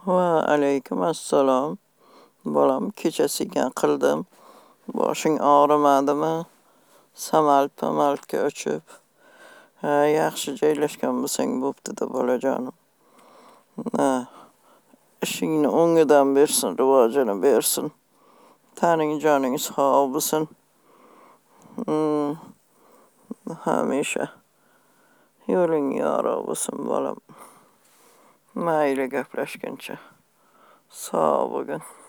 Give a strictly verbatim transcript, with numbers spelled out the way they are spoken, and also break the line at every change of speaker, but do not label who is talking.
Va alaykum assalom. Bolam, kechasiga qildim. Boshing og'rimadimi? Samalt-pamalt uchib. Ha, yaxshi joylashgan bo'lsang bo'pti-da bolajonim. Ha, ishingni o'ngidan bersin, rivojini bersin. Taning joning sog' bo'lsin. Hmm, hamisha yo'ling yorug' bo'lsin bolam. Mayli gaplashguncha. Sog' bo'lgin.